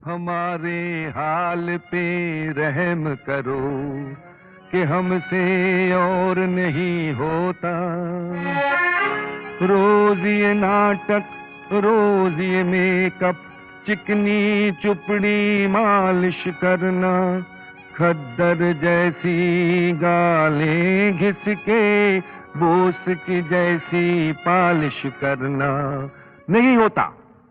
हमारे हाल पे रहम करो कि हमसे और नहीं होता। रोज ये नाटक, रोज ये मेकअप, चिकनी चुपड़ी मालिश करना, खद्दर जैसी गालें घिस के बोस की जैसी पालिश करना नहीं होता।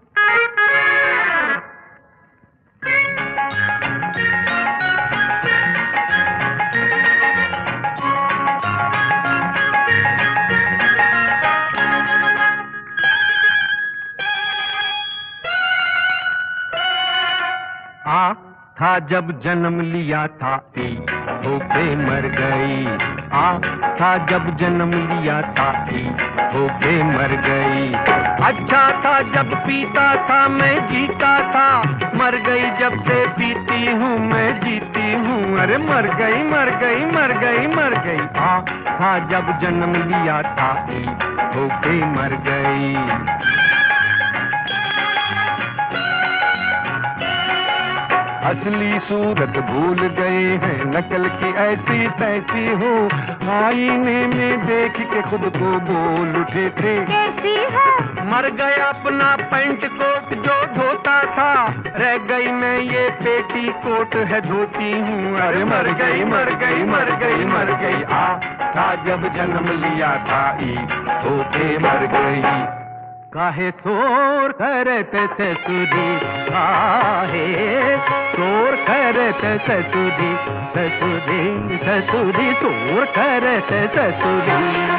था जब जन्म लिया था ई होके मर गई। था जब जन्म लिया था ई होके मर गई। अच्छा था जब पीता था मैं जीता था, मर गई जब से पीती हूँ मैं जीती हूँ। अरे मर गई मर गई मर गई मर गई। था जब जन्म लिया था ई होके मर गई। असली सूरत भूल गए हैं, नकल की ऐसी तैसी हो। आईने में देख के खुद को बोल उठे थे कैसी हो। मर गया अपना पैंट कोट जो धोता था, रह गई मैं ये पेटी कोट है धोती हूँ। अरे मर गई मर गई मर गई मर गई। था जब जन्म लिया था ई होके मर गई। काहे शोर करते ससुरी, काहे शोर करते ससुरी, ससुरी ससुरी शोर करते ससुरी।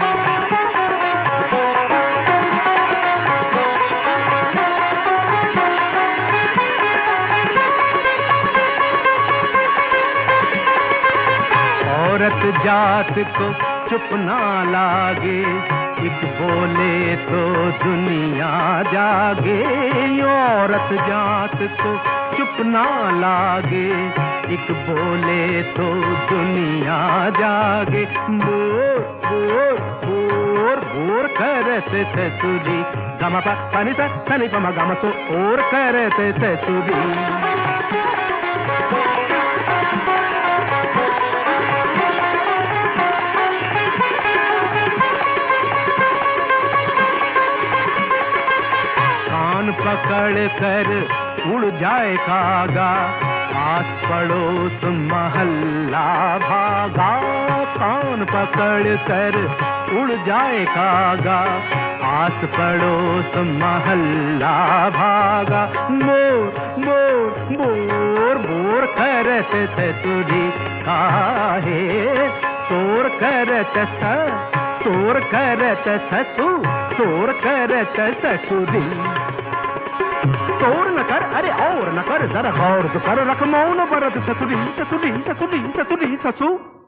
औरत जात को चुप ना लागे, एक बोले तो दुनिया जागे। औरत जात को चुप ना लागे, एक बोले तो दुनिया जागे। बोर बोर बोर बोर करते ससुरी, गम पा पानी सा सनी पमा गम तो और करते ससुरी। पकड़ कर उड़ जाए कागा, आस पड़ोस महल्ला भागा। कान पकड़ कर उड़ जाए कागा, आस पड़ोस महल्ला भागा। मोर मोर मोर मोर करते ससुरी, काहे शोर करते शोर करते शोर करते ससुरी। शोर न कर अरे और न कर, जरा गौर तो कर, रख मौन बरत ससुरी ससुरी ससुरी ससुरी ससु।